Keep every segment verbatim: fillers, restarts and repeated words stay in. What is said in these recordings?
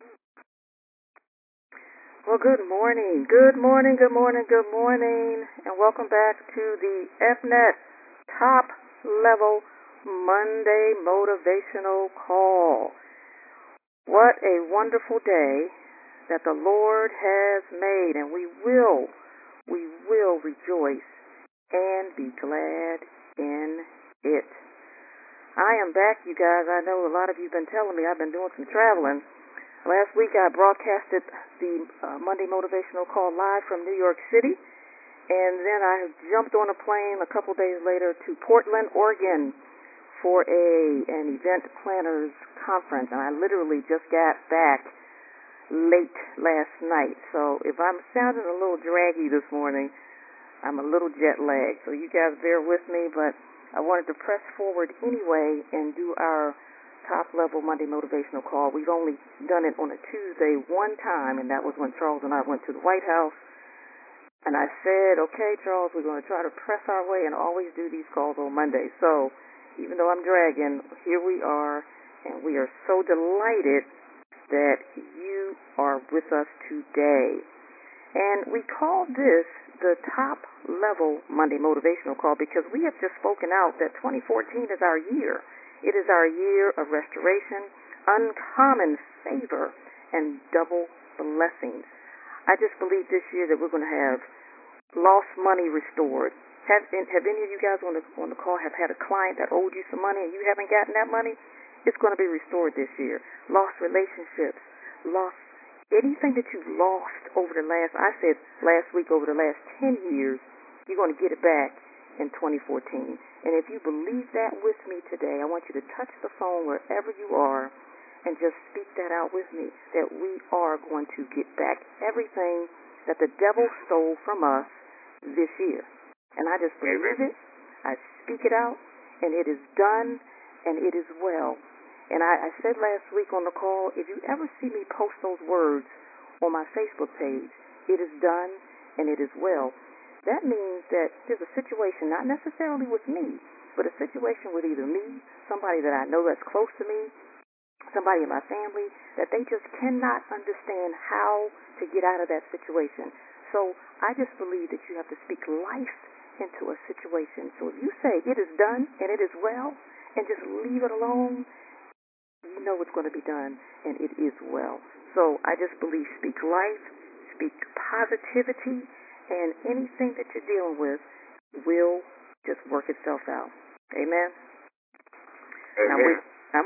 Well, good morning. Good morning, good morning, good morning, and welcome back to the F Net Top Level Monday Motivational Call. What a wonderful day that the Lord has made, and we will, we will rejoice and be glad in it. I am back, you guys. I know a lot of you have been telling me I've been doing some traveling. Last week I broadcasted the uh, Monday Motivational Call live from New York City, and then I jumped on a plane a couple days later to Portland, Oregon for a an event planners conference, and I literally just got back late last night. So if I'm sounding a little draggy this morning, I'm a little jet lagged. So you guys bear with me, but I wanted to press forward anyway and do our top level Monday motivational call. We've only done it on a Tuesday one time, and that was when Charles and I went to the White House. And I said, okay, Charles, we're going to try to press our way and always do these calls on Monday. So even though I'm dragging, here we are, and we are so delighted that you are with us today. And we call this the top level Monday motivational call because we have just spoken out that twenty fourteen is our year. It is our year of restoration, uncommon favor, and double blessings. I just believe this year that we're going to have lost money restored. Have, have any of you guys on the, on the call have had a client that owed you some money and you haven't gotten that money? It's going to be restored this year. Lost relationships, lost anything that you've lost over the last, I said last week, over the last ten years, you're going to get it back in twenty fourteen. And if you believe that with me today, I want you to touch the phone wherever you are and just speak that out with me, that we are going to get back everything that the devil stole from us this year. And I just believe it, I speak it out, and it is done, and it is well. And I, I said last week on the call, if you ever see me post those words on my Facebook page, it is done and it is well. That means that there's a situation, not necessarily with me, but a situation with either me, somebody that I know that's close to me, somebody in my family, that they just cannot understand how to get out of that situation. So I just believe that you have to speak life into a situation. So if you say it is done and it is well, and just leave it alone, you know it's going to be done, and it is well. So I just believe speak life, speak positivity, and anything that you're dealing with will just work itself out. Amen? Amen. Now we, I'm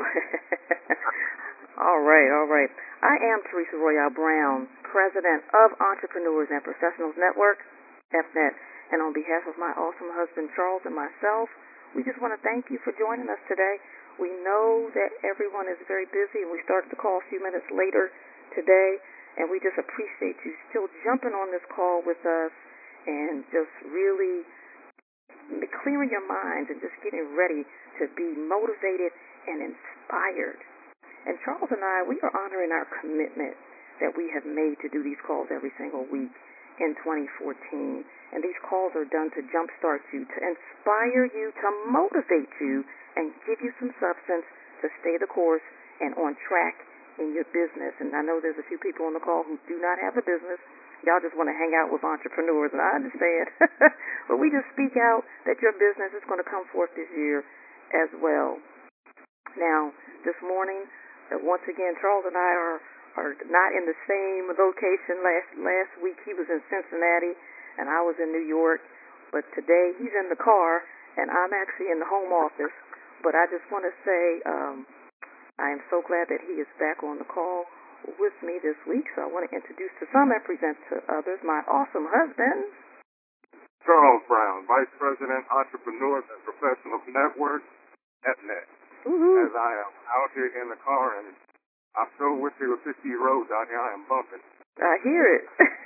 all right, all right. I am Teresa Royale Brown, President of Entrepreneurs and Professionals Network, F Net, and on behalf of my awesome husband Charles and myself, we just want to thank you for joining us today. We know that everyone is very busy, and we started the call a few minutes later today, and we just appreciate you still jumping on this call with us and just really clearing your minds and just getting ready to be motivated and inspired. And Charles and I, we are honoring our commitment that we have made to do these calls every single week in twenty fourteen. And these calls are done to jumpstart you, to inspire you, to motivate you, and give you some substance to stay the course and on track in your business. And I know there's a few people on the call who do not have a business. Y'all just want to hang out with entrepreneurs, and I understand. But we just speak out that your business is going to come forth this year as well. Now, this morning, uh, once again, Charles and I are, are not in the same location. Last last week he was in Cincinnati, and I was in New York. But today he's in the car, and I'm actually in the home office. But I just want to say um, I am so glad that he is back on the call with me this week. So I want to introduce to some and present to others my awesome husband, Charles Brown, Vice President, Entrepreneurs and Professionals Network, F Net. Woo-hoo. As I am out here in the car, and I sure wish there were fifty roads out here. I am bumping. I hear it.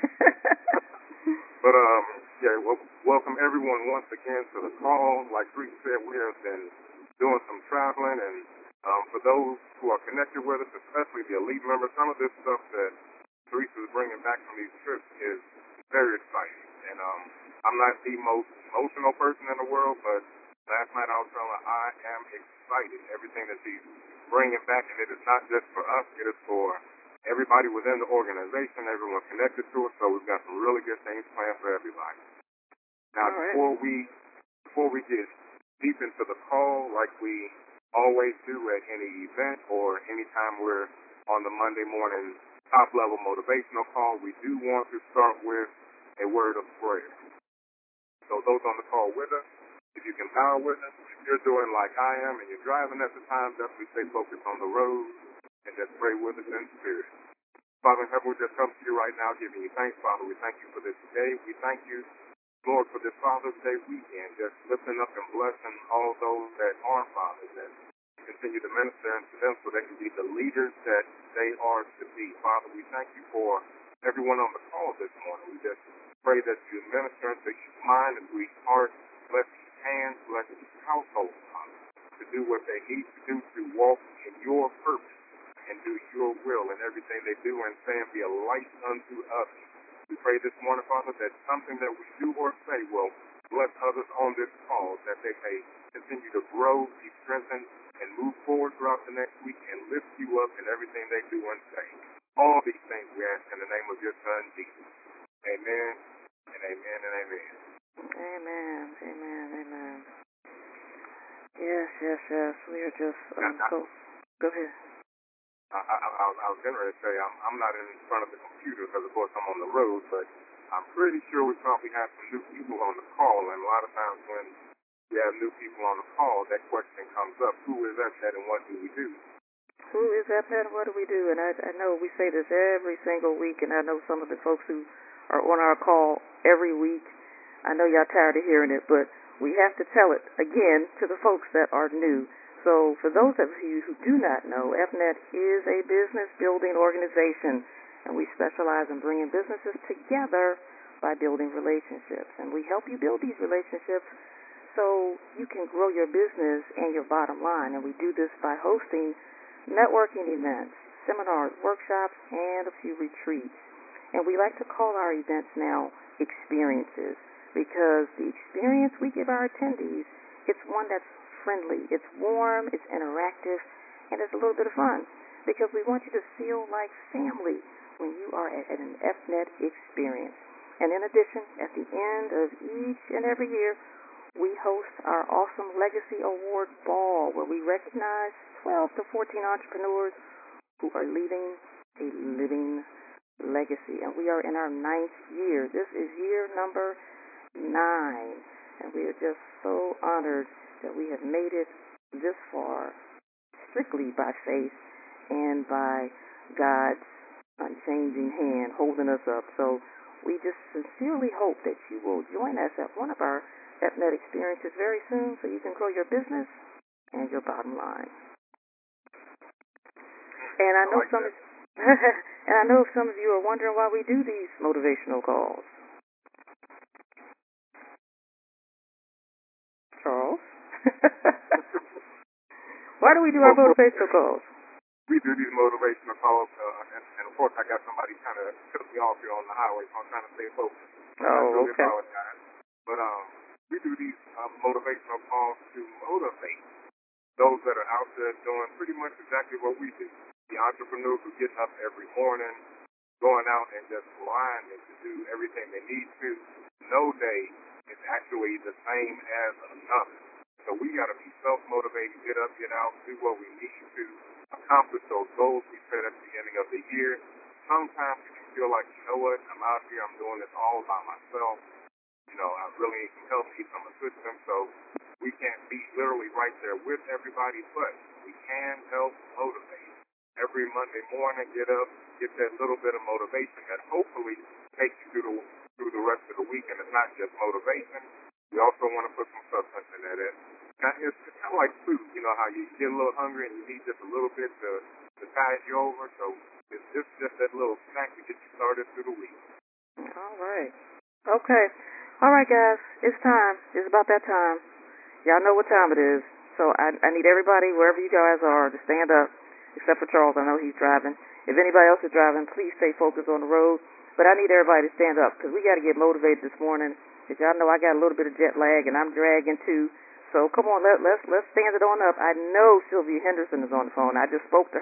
But, um, yeah, well, welcome everyone once again to the call. Like Teresa said, we have been doing some traveling, and um, for those who are connected with us, especially the elite members, some of this stuff that Teresa is bringing back from these trips is very exciting. And um, I'm not the most emotional person in the world, but last night I was telling her I am excited. Everything that she's bringing back, and it is not just for us, it is for everybody within the organization, everyone connected to us. So we've got some really good things planned for everybody. Now, All right. before we before we get deep into the call, like we always do at any event or anytime we're on the Monday morning top level motivational call, we do want to start with a word of prayer. So those on the call with us, if you can power with us, if you're doing like I am and you're driving at the time, definitely stay focused on the road and just pray with us in spirit. Father in heaven, we just come to you right now giving you thanks, Father. We thank you for this day. We thank you, Lord, for this Father's Day weekend, just lifting up and blessing all those that are fathers and continue to minister into them so they can be the leaders that they are to be. Father, we thank you for everyone on the call this morning. We just pray that you minister into each mind and to each heart, bless each hand, bless each household, Father, to do what they need to do to walk in your purpose and do your will in everything they do and say and be a light unto others. We pray this morning, Father, that something that we do or say will bless others on this call, that they may continue to grow, be strengthened, and move forward throughout the next week and lift you up in everything they do and say. All these things we ask in the name of your Son, Jesus. Amen and amen and amen. Amen. Amen. Amen. Yes, yes, yes. We are just um, Now, so. Go ahead. I, I, I, I was going to say I'm, I'm not in front of the computer because, of course, I'm on the road, but I'm pretty sure we probably have some new people on the call, and a lot of times when we have new people on the call, that question comes up, who is that and what do we do? Who is that, Pat? What do we do? And I, I know we say this every single week, and I know some of the folks who are on our call every week, I know y'all tired of hearing it, but we have to tell it again to the folks that are new. So for those of you who do not know, F N E T is a business building organization, and we specialize in bringing businesses together by building relationships. And we help you build these relationships so you can grow your business and your bottom line. And we do this by hosting networking events, seminars, workshops, and a few retreats. And we like to call our events now experiences because the experience we give our attendees, it's one that's friendly, it's warm, it's interactive, and it's a little bit of fun because we want you to feel like family when you are at an F N E T experience. And in addition, at the end of each and every year, we host our Awesome Legacy Award Ball where we recognize twelve to fourteen entrepreneurs who are leaving a living legacy. And we are in our ninth year. This is year number nine. And we are just so honored that we have made it this far strictly by faith and by God's unchanging hand holding us up. So we just sincerely hope that you will join us at one of our F N E T experiences very soon so you can grow your business and your bottom line. And I know some of, and I know some of you are wondering why we do these motivational calls. Charles? Why do we do our motivational calls? We do these motivational calls, uh, and, and of course I got somebody kind of took me off here on the highway, so I'm trying to stay focused. Oh, I really okay. apologize. But um, we do these uh, motivational calls to motivate those that are out there doing pretty much exactly what we do. The entrepreneurs who get up every morning, going out and just grinding to do everything they need to. No day is actually the same as another. So we got to be self-motivated, get up, get out, do what we need to accomplish those goals we set at the beginning of the year. Sometimes you can feel like, you know what, I'm out here, I'm doing this all by myself. You know, I really need some help, need some assistance. So we can't be literally right there with everybody, but we can help motivate. Every Monday morning, get up, get that little bit of motivation that hopefully takes you through the through the rest of the week. And it's not just motivation. We also want to put some substance in there. That now it's, it's kind of like food. You know how you get a little hungry and you need just a little bit to to tide you over. So it's just just that little snack to get you started through the week. All right. Okay. All right, guys. It's time. It's about that time. Y'all know what time it is. So I, I need everybody, wherever you guys are, to stand up, except for Charles. I know he's driving. If anybody else is driving, please stay focused on the road. But I need everybody to stand up because we got to get motivated this morning. As y'all know, I got a little bit of jet lag, and I'm dragging too. So come on, let, let's let's stand it on up. I know Sylvia Henderson is on the phone. I just spoke to her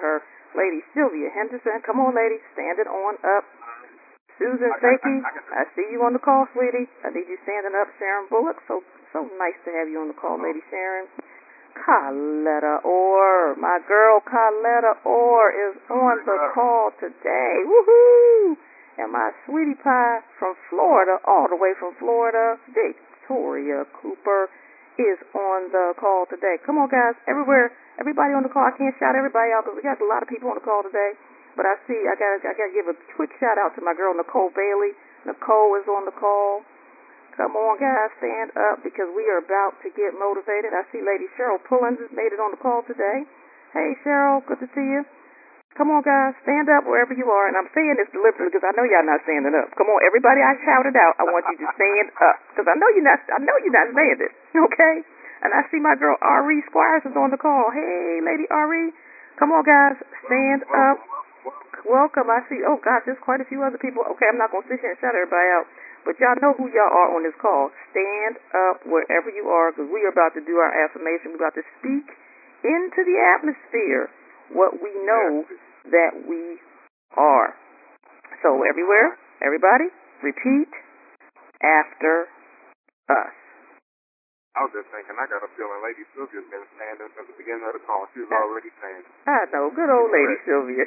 Lady Sylvia Henderson. Come on, lady. Stand it on up. Susan I, Sakey, I, I, I see you on the call, sweetie. I need you standing up. Sharon Bullock, so so nice to have you on the call, Lady Sharon. Coletta Orr, my girl Coletta Orr is on the call today. Woohoo! And my sweetie pie from Florida, all the way from Florida, Victoria Cooper, is on the call today. Come on, guys, everywhere, everybody on the call. I can't shout everybody out because we got a lot of people on the call today. But I see, I got I got to give a quick shout out to my girl Nicole Bailey. Nicole is on the call. Come on, guys, stand up because we are about to get motivated. I see Lady Cheryl Pullins has made it on the call today. Hey, Cheryl, good to see you. Come on, guys, stand up wherever you are. And I'm saying this deliberately because I know y'all not standing up. Come on, everybody I shouted out, I want you to stand up because I know you're not. I know you're not saying it. Okay? And I see my girl Ari Squires is on the call. Hey, Lady Ari, come on, guys, stand up. Welcome. I see, oh, gosh, there's quite a few other people. Okay, I'm not going to sit here and shout everybody out, but y'all know who y'all are on this call. Stand up wherever you are because we are about to do our affirmation. We're about to speak into the atmosphere what we know that we are. So everywhere, everybody, repeat after us. I was just thinking, I got a feeling Lady Sylvia's been standing since the beginning of the call. She was already standing. I know, good old Lady Sylvia.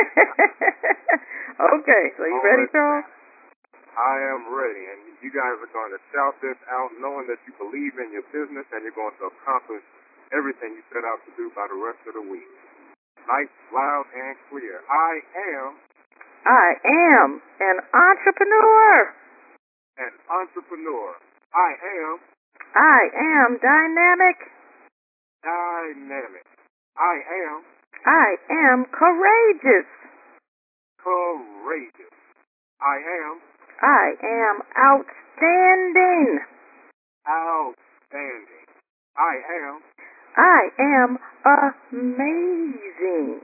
Okay, so you ready, Charles? I am ready, and you guys are going to shout this out knowing that you believe in your business and you're going to accomplish everything you set out to do by the rest of the week. Nice, loud, and clear. I am... I am an entrepreneur. An entrepreneur. I am... I am dynamic. Dynamic. I am... I am courageous. Courageous. I am... I am outstanding. Outstanding. I am... I am amazing.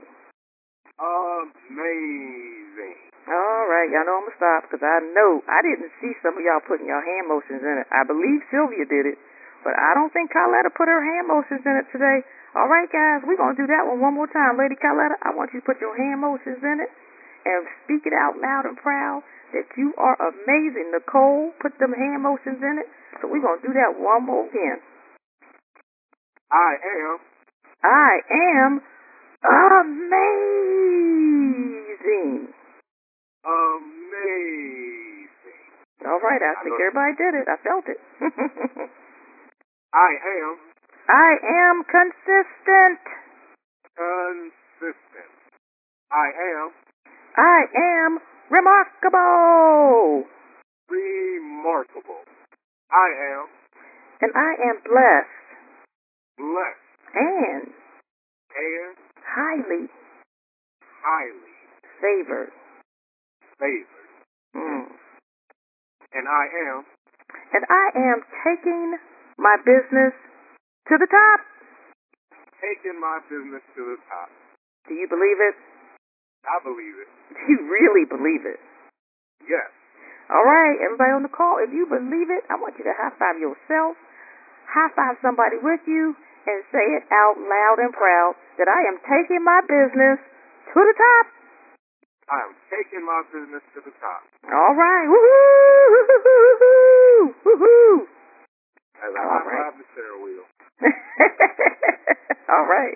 Amazing. All right, y'all know I'm going to stop because I know I didn't see some of y'all putting your hand motions in it. I believe Sylvia did it, but I don't think Coletta put her hand motions in it today. All right, guys, we're going to do that one one more time. Lady Coletta, I want you to put your hand motions in it and speak it out loud and proud that you are amazing. Nicole, put them hand motions in it. So we're going to do that one more again. I am... I am amazing. Amazing. All right, I think everybody did it. I felt it. I am... I am consistent. Consistent. I am... I am remarkable. Remarkable. I am... And I am blessed. Blessed. And... And... Highly... Highly... Favored. Favored. Mm. And I am... And I am taking my business to the top. Taking my business to the top. Do you believe it? I believe it. Do you really believe it? Yes. All right, everybody on the call, if you believe it, I want you to high five yourself, high five somebody with you, and say it out loud and proud that I am taking my business to the top. I am taking my business to the top. All right. Woohoo! Woohoo! Woohoo! As I high five the steering wheel. All right.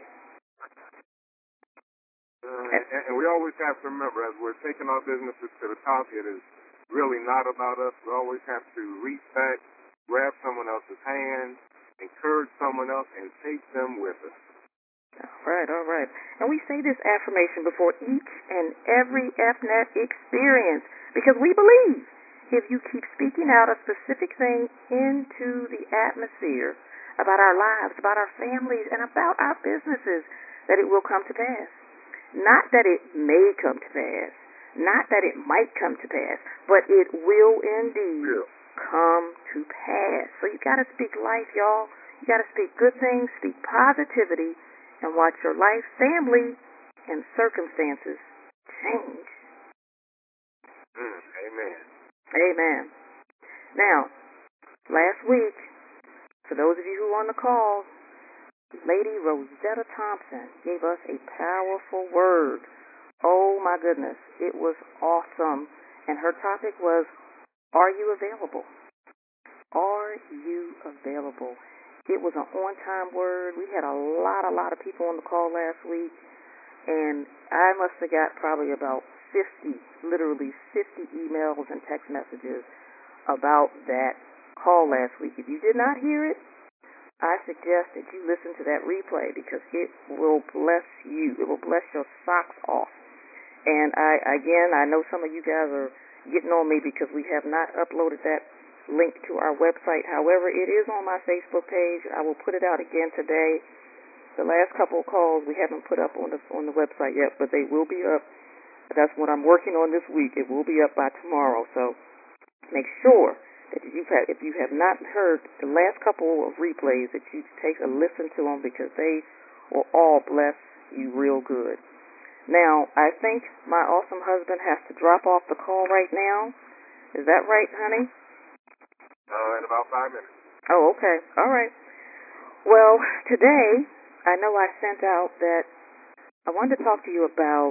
Uh, and, and we always have to remember, as we're taking our businesses to the top, it is really not about us. We always have to reach back, grab someone else's hand, encourage someone else, and take them with us. All right, all right. And we say this affirmation before each and every F N E T experience because we believe if you keep speaking out a specific thing into the atmosphere about our lives, about our families, and about our businesses, that it will come to pass. Not that it may come to pass, not that it might come to pass, but it will indeed Yeah. come to pass. So you got to speak life, y'all. You got to speak good things, speak positivity, and watch your life, family, and circumstances change. Mm, amen. Amen. Now, last week, for those of you who were on the call, Lady Rosetta Thompson gave us a powerful word Oh my goodness, it was awesome. And her topic was, are you available? Are you available? It was an on-time word. We had a lot, a lot of people on the call last week, and I must have got probably about fifty, literally fifty emails and text messages about that call last week. If you did not hear it, I suggest that you listen to that replay because it will bless you. It will bless your socks off. And I, again, I know some of you guys are getting on me because we have not uploaded that link to our website. However, it is on my Facebook page. I will put it out again today. The last couple of calls we haven't put up on the on the website yet, but they will be up. That's what I'm working on this week. It will be up by tomorrow. So make sure that if you have, if you have not heard the last couple of replays, that you take a listen to them because they will all bless you real good. Now, I think my awesome husband has to drop off the call right now. Is that right, honey? Uh, in about five minutes. Oh, okay. All right. Well, today, I know I sent out that I wanted to talk to you about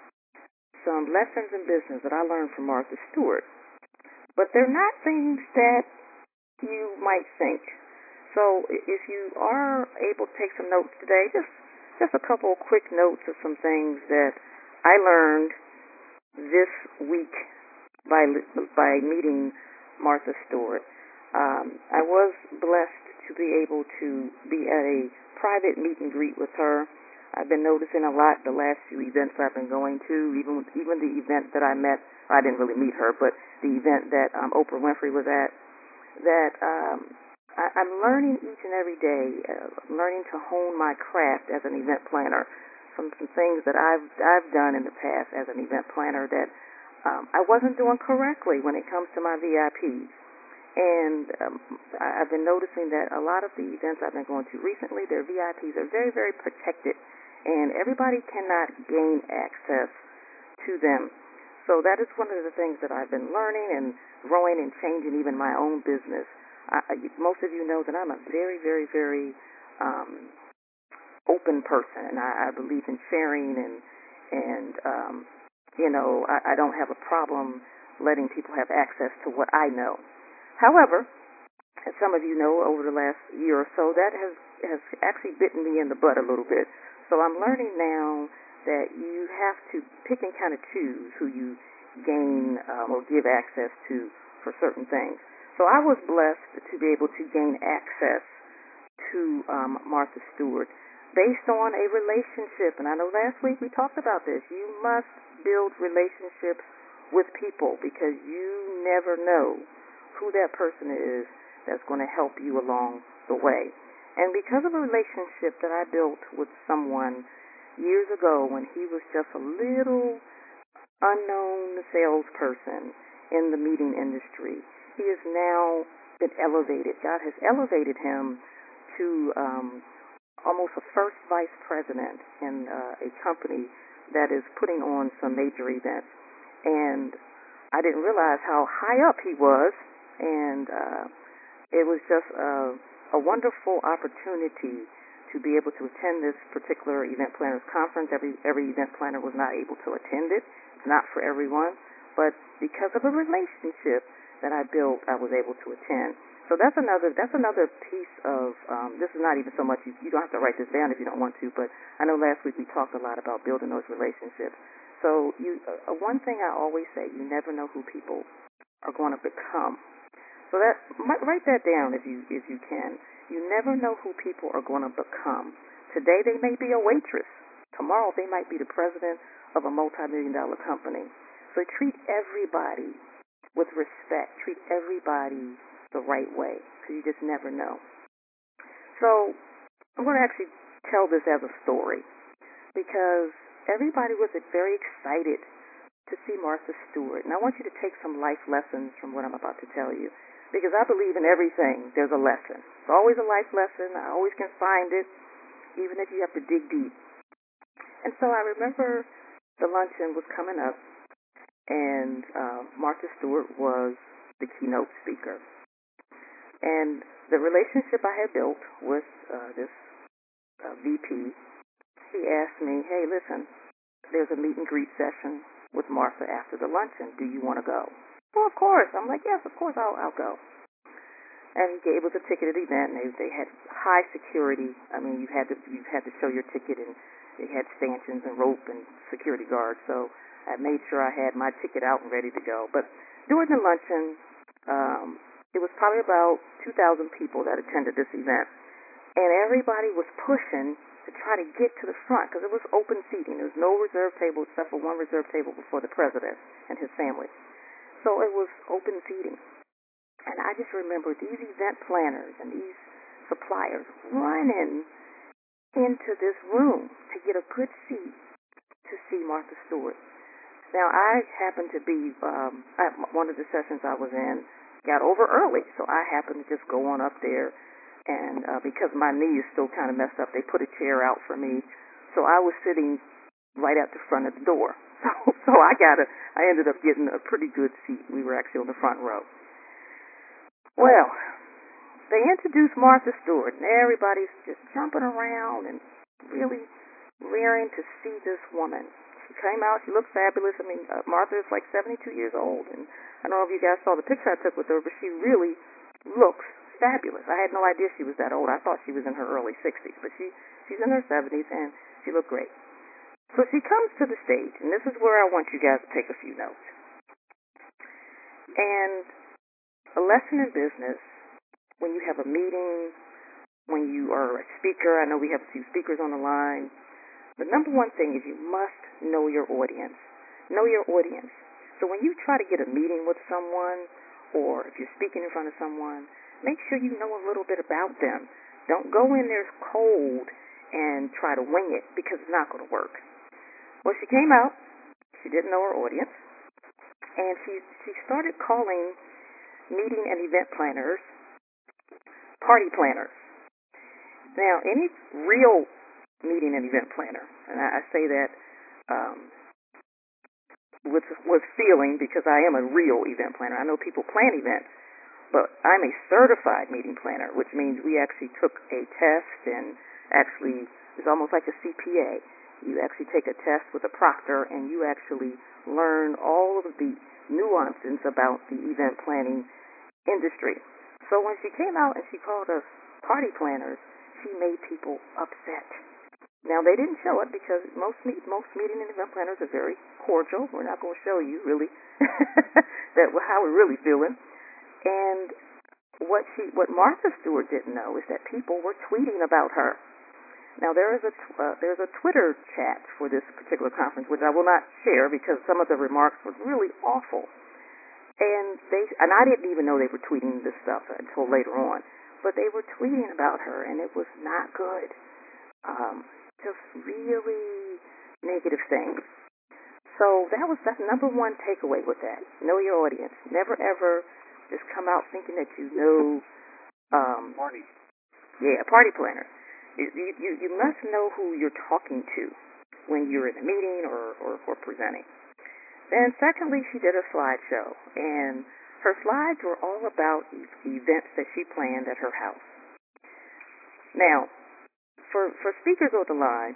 some lessons in business that I learned from Martha Stewart. But they're not things that you might think. So if you are able to take some notes today, just just a couple quick notes of some things that I learned this week by by meeting Martha Stewart. Um, I was blessed to be able to be at a private meet and greet with her. I've been noticing a lot the last few events I've been going to, even even the event that I met. I didn't really meet her, but the event that um, Oprah Winfrey was at. That um, I, I'm learning each and every day, uh, learning to hone my craft as an event planner. Some some things that I've I've done in the past as an event planner that um, I wasn't doing correctly when it comes to my V I Ps. And um, I, I've been noticing that a lot of the events I've been going to recently, their V I Ps are very, very protected, and everybody cannot gain access to them. So that is one of the things that I've been learning and growing and changing even my own business. I, most of you know that I'm a very, very, very um, open person, and I, I believe in sharing, and and um, you know I, I don't have a problem letting people have access to what I know. However, as some of you know, over the last year or so, that has has actually bitten me in the butt a little bit. So I'm learning now that you have to pick and kind of choose who you gain um, or give access to for certain things. So I was blessed to be able to gain access to um, Martha Stewart based on a relationship. And I know last week we talked about this. You must build relationships with people because you never know who that person is that's going to help you along the way. And because of a relationship that I built with someone years ago when he was just a little unknown salesperson in the meeting industry, he has now been elevated. God has elevated him to um, almost a first vice president in uh, a company that is putting on some major events. And I didn't realize how high up he was, and uh, it was just a, a wonderful opportunity to be able to attend this particular event planners conference. Every every event planner was not able to attend it. It's not for everyone, but because of a relationship that I built, I was able to attend. So that's another that's another piece of um, this is not even so much you, you don't have to write this down if you don't want to, but I know last week we talked a lot about building those relationships. So you uh, one thing I always say, you never know who people are going to become. So that write that down if you if you can. You never know who people are going to become. Today they may be a waitress. Tomorrow they might be the president of a multi-million dollar company. So treat everybody with respect. Treat everybody the right way, because you just never know. So I'm going to actually tell this as a story because everybody was very excited to see Martha Stewart. And I want you to take some life lessons from what I'm about to tell you, because I believe in everything there's a lesson. It's always a life lesson. I always can find it, even if you have to dig deep. And so I remember the luncheon was coming up, and uh, Martha Stewart was the keynote speaker. And the relationship I had built with uh, this uh, V P, he asked me, hey, listen, there's a meet and greet session with Martha after the luncheon. Do you want to go? Well, of course. I'm like, yes, of course, I'll, I'll go. And he gave us a ticketed event. And they, they had high security. I mean, you had to you had to show your ticket, and they had stanchions and rope and security guards. So I made sure I had my ticket out and ready to go. But during the luncheon, um, it was probably about two thousand people that attended this event, and everybody was pushing to try to get to the front because it was open seating. There was no reserved table except for one reserved table before the president and his family. So it was open seating. And I just remember these event planners and these suppliers running into this room to get a good seat to see Martha Stewart. Now, I happened to be, um, at one of the sessions I was in, got over early, so I happened to just go on up there. And uh, because my knee is still kind of messed up, they put a chair out for me. So I was sitting right at the front of the door. So, so I got a, I ended up getting a pretty good seat. We were actually on the front row. Well, they introduced Martha Stewart, and everybody's just jumping around and really rearing to see this woman. She came out. She looked fabulous. I mean, uh, Martha is like seventy-two years old, and I don't know if you guys saw the picture I took with her, but she really looks fabulous. I had no idea she was that old. I thought she was in her early sixties, but she she's in her seventies, and she looked great. So she comes to the stage, and this is where I want you guys to take a few notes. And a lesson in business, when you have a meeting, when you are a speaker, I know we have a few speakers on the line, the number one thing is you must know your audience. Know your audience. So when you try to get a meeting with someone, or if you're speaking in front of someone, make sure you know a little bit about them. Don't go in there cold and try to wing it, because it's not going to work. Well, she came out. She didn't know her audience. And she, she started calling meeting and event planners party planners. Now, any real meeting and event planner, and I, I say that um, with, with feeling because I am a real event planner. I know people plan events, but I'm a certified meeting planner, which means we actually took a test, and actually it's almost like a C P A. You actually take a test with a proctor, and you actually learn all of the nuances about the event planning industry. So when she came out and she called us party planners, she made people upset. Now, they didn't show it because most meet, most meeting and event planners are very cordial. We're not going to show you really that how we're really feeling. And what she, what Martha Stewart didn't know is that people were tweeting about her. Now, there is a uh, there's a Twitter chat for this particular conference, which I will not share because some of the remarks were really awful. And they and I didn't even know they were tweeting this stuff until later on. But they were tweeting about her, and it was not good. Um, just really negative things. So that was the number one takeaway with that. Know your audience. Never ever just come out thinking that you know. Um, Party. Yeah, party planner. You, you you must know who you're talking to when you're in a meeting or, or, or presenting. Then secondly, she did a slideshow, and her slides were all about e- events that she planned at her house. Now, for, for speakers on the line,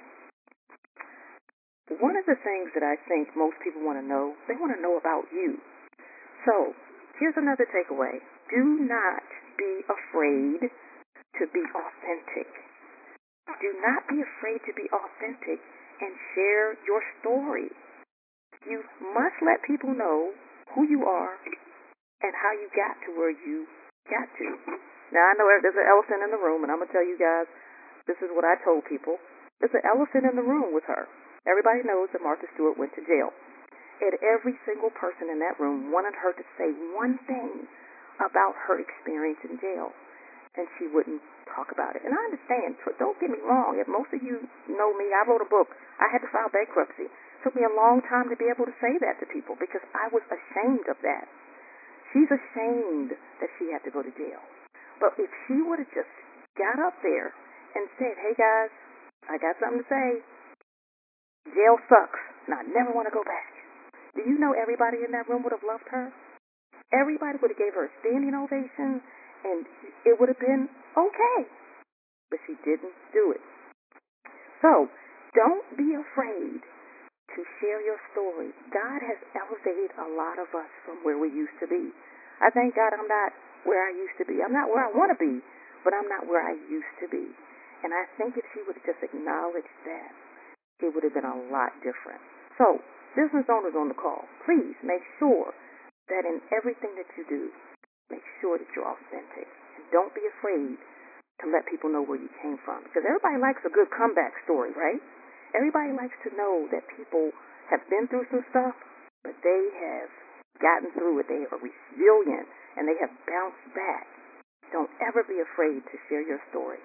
one of the things that I think most people want to know, they want to know about you. So, here's another takeaway. Do not be afraid to be authentic. Do not be afraid to be authentic and share your story. You must let people know who you are and how you got to where you got to. Now, I know there's an elephant in the room, and I'm going to tell you guys, this is what I told people. There's an elephant in the room with her. Everybody knows that Martha Stewart went to jail. And every single person in that room wanted her to say one thing about her experience in jail. And she wouldn't talk about it. And I understand. Don't get me wrong. If most of you know me, I wrote a book. I had to file bankruptcy. It took me a long time to be able to say that to people because I was ashamed of that. She's ashamed that she had to go to jail. But if she would have just got up there and said, hey, guys, I got something to say. Jail sucks, and I never want to go back. Do you know everybody in that room would have loved her? Everybody would have gave her a standing ovation, and it would have been okay. But she didn't do it. So don't be afraid to share your story. God has elevated a lot of us from where we used to be. I thank God I'm not where I used to be. I'm not where I want to be, but I'm not where I used to be. And I think if she would have just acknowledged that, it would have been a lot different. So, business owners on the call, please make sure that in everything that you do, make sure that you're authentic. And don't be afraid to let people know where you came from. Because everybody likes a good comeback story, right? Everybody likes to know that people have been through some stuff, but they have gotten through it. They are resilient, and they have bounced back. Don't ever be afraid to share your story.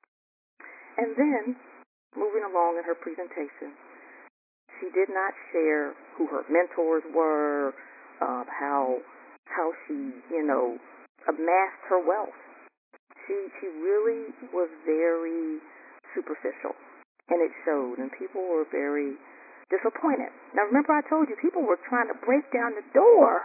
And then, moving along in her presentation, she did not share who her mentors were, uh, how how she, you know, amassed her wealth. She she really was very superficial, and it showed, and people were very disappointed. Now, remember I told you, people were trying to break down the door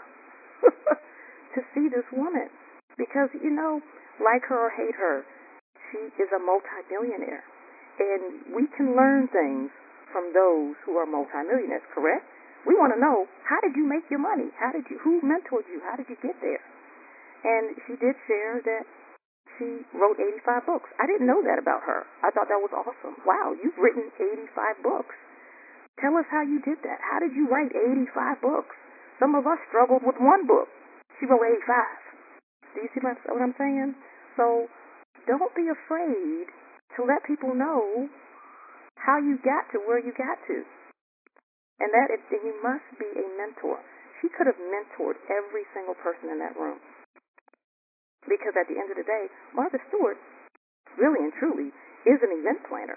to see this woman because, you know, like her or hate her, she is a multimillionaire. And we can learn things from those who are multimillionaires, correct? We want to know, how did you make your money? How did you, who mentored you? How did you get there? And she did share that she wrote eighty-five books. I didn't know that about her. I thought that was awesome. Wow, you've written eighty-five books. Tell us how you did that. How did you write eighty-five books? Some of us struggled with one book. She wrote eighty-five. Do you see what I'm saying? So don't be afraid to let people know how you got to where you got to. And that is, you must be a mentor. She could have mentored every single person in that room. Because at the end of the day, Martha Stewart, really and truly, is an event planner.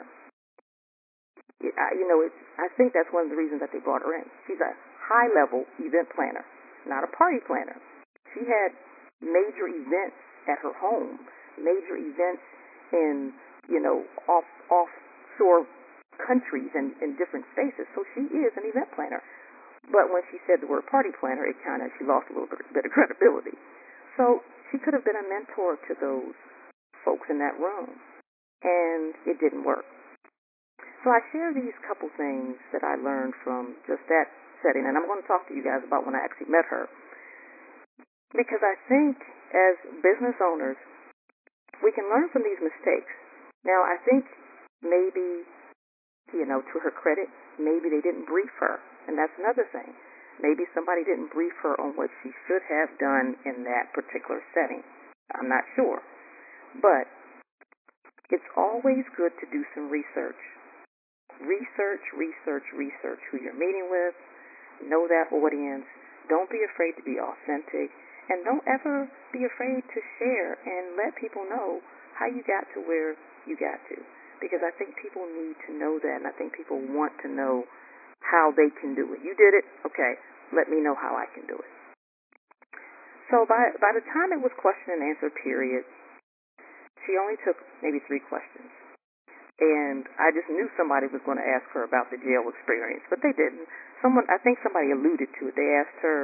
You know, it's, I think that's one of the reasons that they brought her in. She's a high-level event planner, not a party planner. She had major events at her home, major events in, you know, off offshore countries and in different spaces. So she is an event planner. But when she said the word party planner, it kind of, she lost a little bit, bit of credibility. So she could have been a mentor to those folks in that room, and it didn't work. So I share these couple things that I learned from just that setting, and I'm going to talk to you guys about when I actually met her. Because I think as business owners, we can learn from these mistakes. Now, I think maybe, you know, to her credit, maybe they didn't brief her, and that's another thing. Maybe somebody didn't brief her on what she should have done in that particular setting. I'm not sure. But it's always good to do some research. Research, research, research who you're meeting with. Know that audience. Don't be afraid to be authentic. And don't ever be afraid to share and let people know how you got to where you got to. Because I think people need to know that, and I think people want to know how they can do it. You did it? Okay, let me know how I can do it. So by by the time it was question and answer period, she only took maybe three questions. And I just knew somebody was going to ask her about the jail experience, but they didn't. Someone, I think somebody alluded to it. They asked her,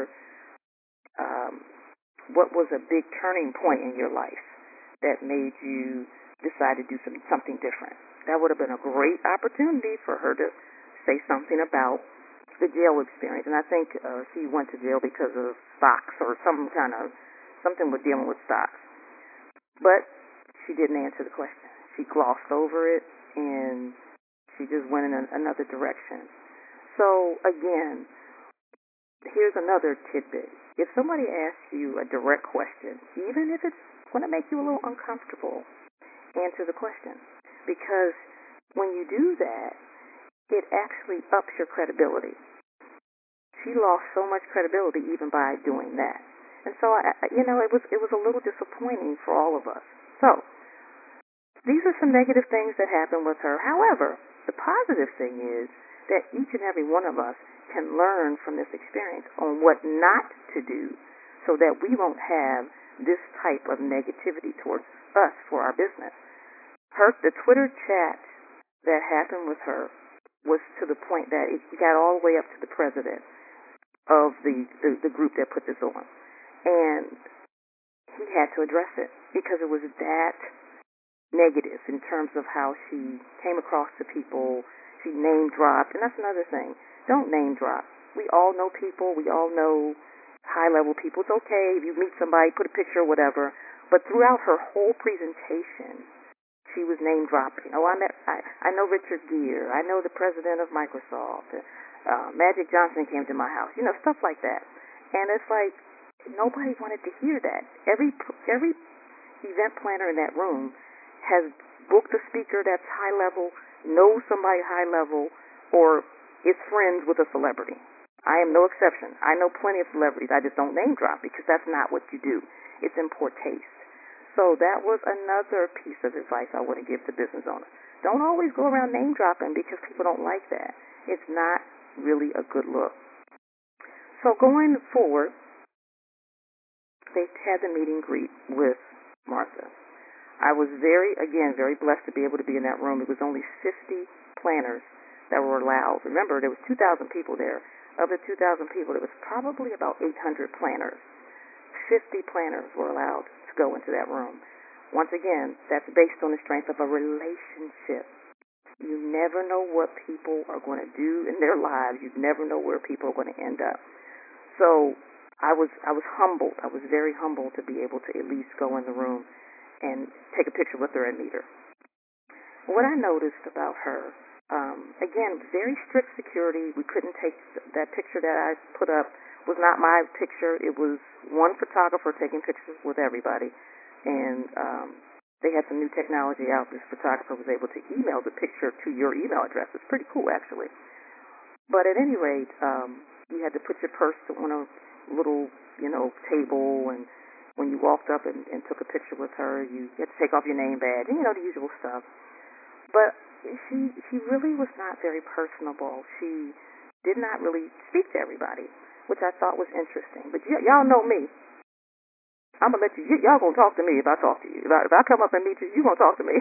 um, what was a big turning point in your life that made you decide to do some, something different? That would have been a great opportunity for her to say something about the jail experience. And I think uh, she went to jail because of stocks or some kind of, something with dealing with stocks. But she didn't answer the question. She glossed over it, and she just went in another direction. So, again, here's another tidbit. If somebody asks you a direct question, even if it's going to make you a little uncomfortable, answer the question. Because when you do that, it actually ups your credibility. She lost so much credibility even by doing that. And so, I, you know, it was it was a little disappointing for all of us. So, these are some negative things that happened with her. However, the positive thing is that each and every one of us can learn from this experience on what not to do so that we won't have this type of negativity towards us for our business. Her, the Twitter chat that happened with her was to the point that it got all the way up to the president of the, the, the group that put this on. And he had to address it because it was that negative in terms of how she came across to people. She name dropped, and that's another thing. Don't name drop. We all know people. We all know high-level people. It's okay if you meet somebody, put a picture or whatever. But throughout her whole presentation, she was name dropping. Oh, I met, I, I know Richard Gere. I know the president of Microsoft. Uh, Magic Johnson came to my house. You know, stuff like that. And it's like nobody wanted to hear that. Every every event planner in that room has booked a speaker that's high level, knows somebody high level, or is friends with a celebrity. I am no exception. I know plenty of celebrities. I just don't name drop because that's not what you do. It's in poor taste. So that was another piece of advice I want to give to business owners. Don't always go around name dropping because people don't like that. It's not really a good look. So going forward, they had the meet and greet with Martha. I was very, again, very blessed to be able to be in that room. It was only fifty planners that were allowed. Remember, there was two thousand people there. Of the two thousand people, there was probably about eight hundred planners. fifty planners were allowed to go into that room. Once again, that's based on the strength of a relationship. You never know what people are going to do in their lives. You never know where people are going to end up. So I was I was humbled. I was very humbled to be able to at least go in the room and take a picture with her and meet her. What I noticed about her, um, again, very strict security. We couldn't take that picture that I put up was not my picture. It was one photographer taking pictures with everybody, and um, they had some new technology out. This photographer was able to email the picture to your email address. It's pretty cool, actually. But at any rate, um, you had to put your purse on a little, you know, table, and when you walked up and, and took a picture with her, you had to take off your name badge, and, you know, the usual stuff. But she she really was not very personable. She did not really speak to everybody, which I thought was interesting. But y- y'all know me. I'm gonna let you. y- Y'all gonna talk to me if I talk to you. If I, if I come up and meet you, you gonna talk to me.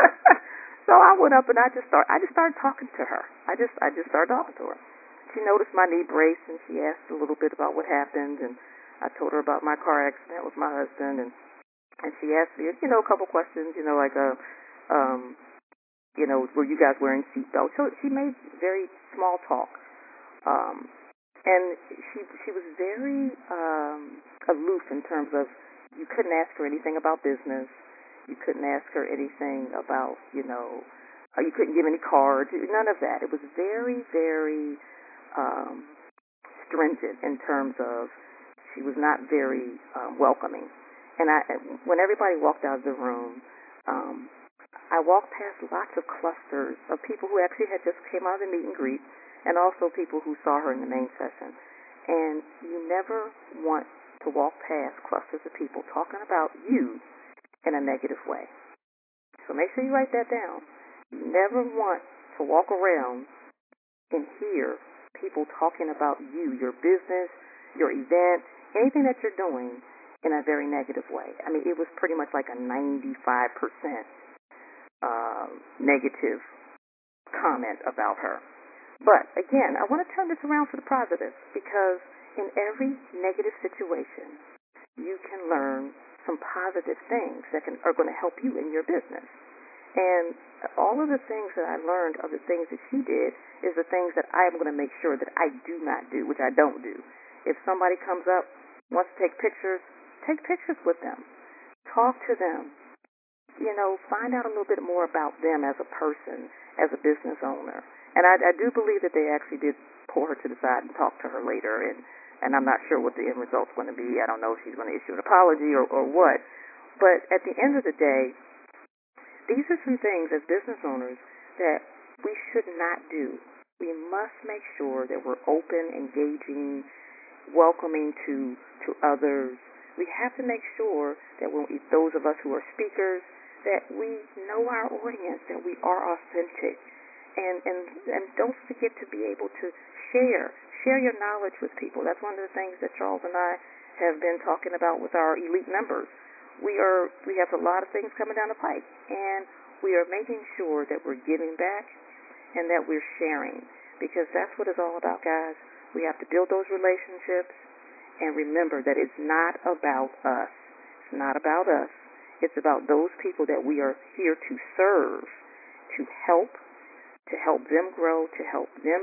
So I went up and I just start. I just started talking to her. I just I just started talking to her. She noticed my knee brace and she asked a little bit about what happened, and I told her about my car accident with my husband, and and she asked me, you know, a couple questions, you know, like uh, um, you know, were you guys wearing seatbelts? So she made very small talk. Um, and she she was very um, aloof in terms of you couldn't ask her anything about business. You couldn't ask her anything about, you know, uh, you couldn't give any cards. None of that. It was very, very um, stringent in terms of she was not very um, welcoming. And I, when everybody walked out of the room, um, I walked past lots of clusters of people who actually had just came out of the meet and greet, and also people who saw her in the main session. And you never want to walk past clusters of people talking about you in a negative way. So make sure you write that down. You never want to walk around and hear people talking about you, your business, your event, anything that you're doing in a very negative way. I mean, it was pretty much like a ninety-five percent uh, negative comment about her. But again, I want to turn this around for the positive, because in every negative situation, you can learn some positive things that can, are going to help you in your business. And all of the things that I learned of the things that she did is the things that I am going to make sure that I do not do, which I don't do. If somebody comes up, wants to take pictures, take pictures with them. Talk to them. You know, find out a little bit more about them as a person, as a business owner. And I, I do believe that they actually did pull her to the side and talk to her later, and, and I'm not sure what the end result's going to be. I don't know if she's going to issue an apology or, or what. But at the end of the day, these are some things as business owners that we should not do. We must make sure that we're open, engaging, welcoming to, to others. We have to make sure that when we, those of us who are speakers, that we know our audience, that we are authentic. And, and and don't forget to be able to share. Share your knowledge with people. That's one of the things that Charles and I have been talking about with our elite members. We are we have a lot of things coming down the pike, and we are making sure that we're giving back and that we're sharing, because that's what it's all about, guys. We have to build those relationships, and remember that it's not about us. It's not about us. It's about those people that we are here to serve, to help, to help them grow, to help them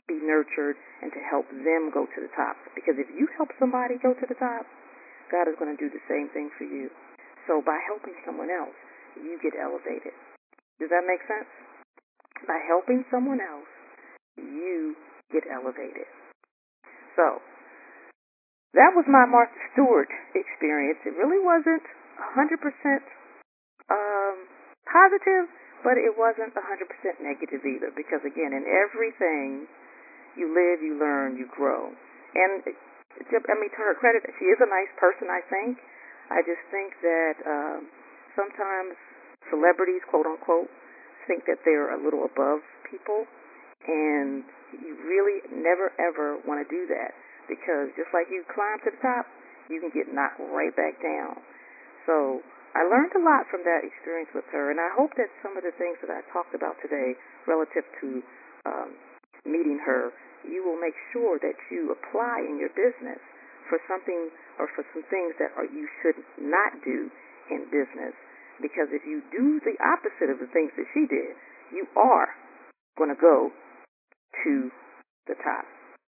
be nurtured and to help them go to the top. Because if you help somebody go to the top, God is going to do the same thing for you. So by helping someone else, you get elevated. Does that make sense? By helping someone else, you get elevated. So that was my Martha Stewart experience. It really wasn't one hundred percent um, positive, but it wasn't one hundred percent negative either. Because, again, in everything you live, you learn, you grow. And, I mean, to her credit, she is a nice person, I think. I just think that um, sometimes celebrities, quote unquote, think that they're a little above people, and you really never ever want to do that, because just like you climb to the top, you can get knocked right back down. So I learned a lot from that experience with her, and I hope that some of the things that I talked about today relative to um, meeting her, you will make sure that you apply in your business for something or for some things that are, you should not do in business. Because if you do the opposite of the things that she did, you are going to go to the top.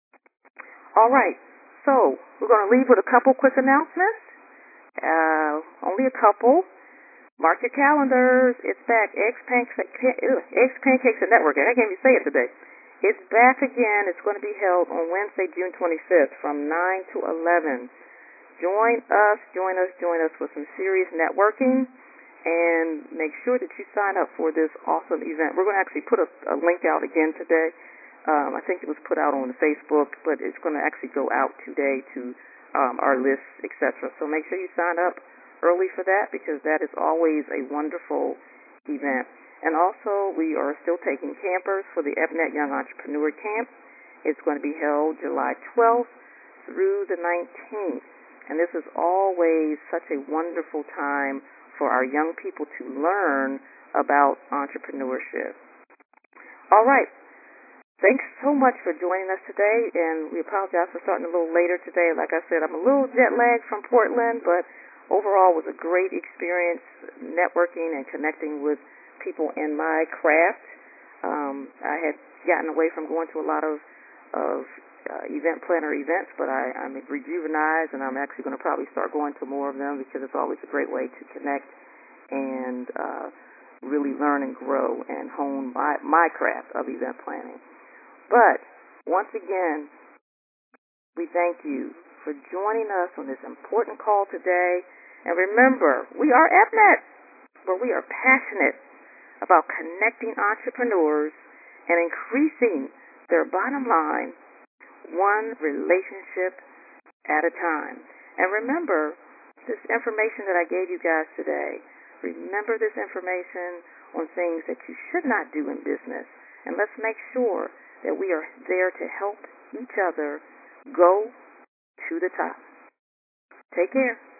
All right, so we're going to leave with a couple quick announcements. Uh, only a couple. Mark your calendars. It's back. Eggs, Pancakes, Eggs, Pancakes, and Networking. I can't even say it today. It's back again. It's going to be held on Wednesday, June twenty-fifth from nine to eleven. Join us, join us, join us for some serious networking, and make sure that you sign up for this awesome event. We're going to actually put a, a link out again today. Um, I think it was put out on Facebook, but it's going to actually go out today to um, our lists, et cetera. So make sure you sign up early for that, because that is always a wonderful event. And also, we are still taking campers for the EPNET Young Entrepreneur Camp. It's going to be held July twelfth through the nineteenth. And this is always such a wonderful time for our young people to learn about entrepreneurship. All right. Thanks so much for joining us today, and we apologize for starting a little later today. Like I said, I'm a little jet lagged from Portland, but overall it was a great experience networking and connecting with people in my craft. Um, I had gotten away from going to a lot of, of uh, event planner events, but I, I'm rejuvenized, and I'm actually going to probably start going to more of them, because it's always a great way to connect and uh, really learn and grow and hone my, my craft of event planning. But once again, we thank you for joining us on this important call today. And remember, we are EPNET, where we are passionate about connecting entrepreneurs and increasing their bottom line one relationship at a time. And remember this information that I gave you guys today. Remember this information on things that you should not do in business. And let's make sure that we are there to help each other go to the top. Take care.